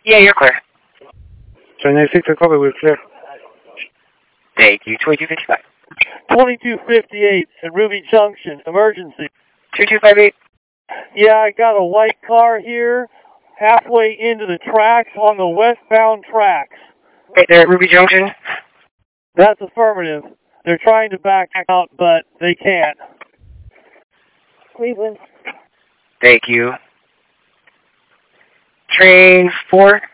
Yeah, you're clear. 29-6, I copy, we're clear. Thank you. 2255. 2258 at Ruby Junction, emergency. 2258. Yeah, I got a white car here, halfway into the tracks on the westbound tracks. Right there at Ruby Junction. That's affirmative. They're trying to back out, but they can't. Cleveland. Thank you. Train 4.